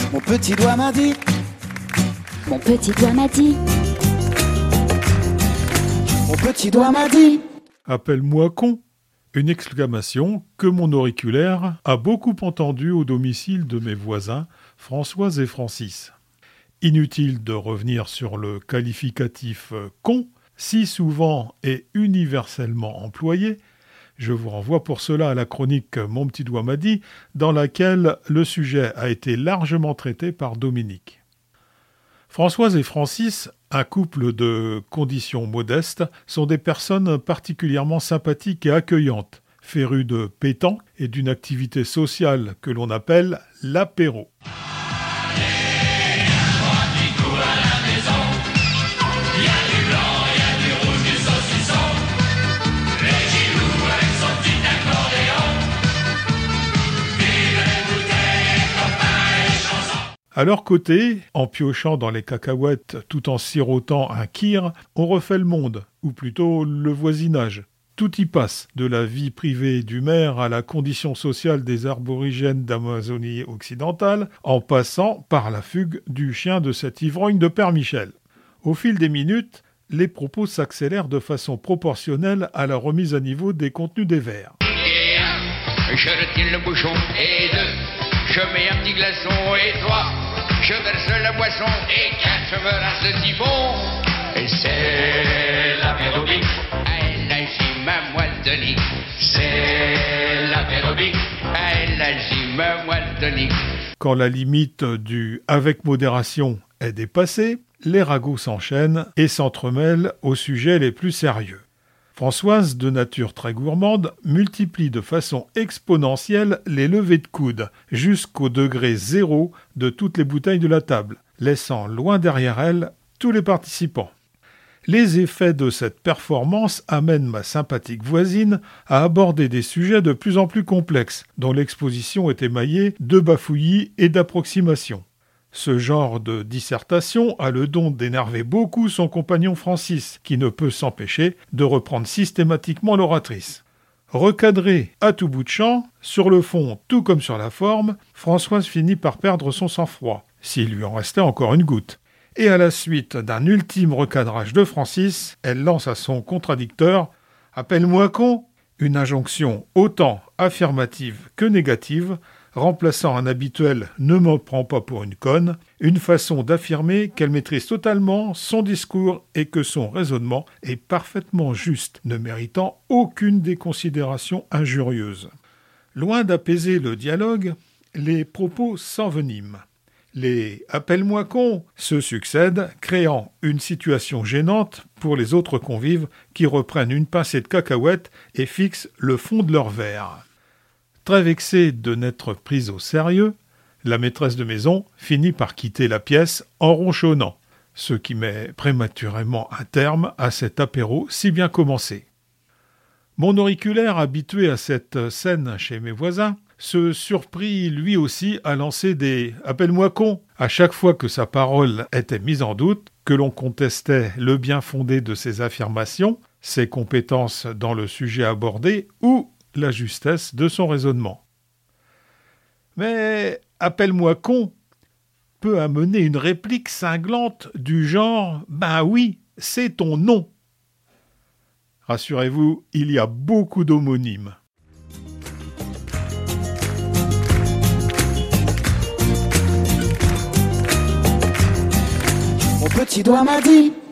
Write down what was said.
Mon petit doigt m'a dit. Mon petit doigt m'a dit. Mon petit doigt m'a dit. Appelle-moi con. Une exclamation que mon auriculaire a beaucoup entendue au domicile de mes voisins, Françoise et Francis. Inutile de revenir sur le qualificatif con, si souvent et universellement employé. Je vous renvoie pour cela à la chronique Mon petit doigt m'a dit, dans laquelle le sujet a été largement traité par Dominique. Françoise et Francis, un couple de conditions modestes, sont des personnes particulièrement sympathiques et accueillantes, férus de pétanque et d'une activité sociale que l'on appelle l'apéro. À leur côté, en piochant dans les cacahuètes tout en sirotant un kir, on refait le monde, ou plutôt le voisinage. Tout y passe, de la vie privée du maire à la condition sociale des aborigènes d'Amazonie occidentale, en passant par la fugue du chien de cet ivrogne de Père Michel. Au fil des minutes, les propos s'accélèrent de façon proportionnelle à la remise à niveau des contenus des verres. Et 1, je retire le bouchon, et 2, je mets un petit glaçon, et 3, je verse la boisson, et 4, je me rince le siphon. Et c'est l'apérobic, elle agit ma moelle tonique. C'est l'apérobic, elle agit ma moelle tonique. Quand la limite du « avec modération » est dépassée, les ragots s'enchaînent et s'entremêlent aux sujets les plus sérieux. Françoise, de nature très gourmande, multiplie de façon exponentielle les levées de coude, jusqu'au degré zéro de toutes les bouteilles de la table, laissant loin derrière elle tous les participants. Les effets de cette performance amènent ma sympathique voisine à aborder des sujets de plus en plus complexes, dont l'exposition est émaillée de bafouillis et d'approximations. Ce genre de dissertation a le don d'énerver beaucoup son compagnon Francis, qui ne peut s'empêcher de reprendre systématiquement l'oratrice. Recadrée à tout bout de champ, sur le fond tout comme sur la forme, Françoise finit par perdre son sang-froid, s'il lui en restait encore une goutte. Et à la suite d'un ultime recadrage de Francis, elle lance à son contradicteur « Appelle-moi con !» une injonction autant affirmative que négative, remplaçant un habituel « ne me prends pas pour une conne », une façon d'affirmer qu'elle maîtrise totalement son discours et que son raisonnement est parfaitement juste, ne méritant aucune déconsidération injurieuse. Loin d'apaiser le dialogue, les propos s'enveniment. Les « appelle-moi con » se succèdent, créant une situation gênante pour les autres convives qui reprennent une pincée de cacahuètes et fixent le fond de leur verre. Très vexée de n'être prise au sérieux, la maîtresse de maison finit par quitter la pièce en ronchonnant, ce qui met prématurément un terme à cet apéro si bien commencé. Mon auriculaire, habitué à cette scène chez mes voisins, se surprit lui aussi à lancer des « appelle-moi con » à chaque fois que sa parole était mise en doute, que l'on contestait le bien fondé de ses affirmations, ses compétences dans le sujet abordé ou la justesse de son raisonnement. Mais « appelle-moi con » peut amener une réplique cinglante du genre « ben oui, c'est ton nom ». Rassurez-vous, il y a beaucoup d'homonymes. Mon petit doigt m'a dit.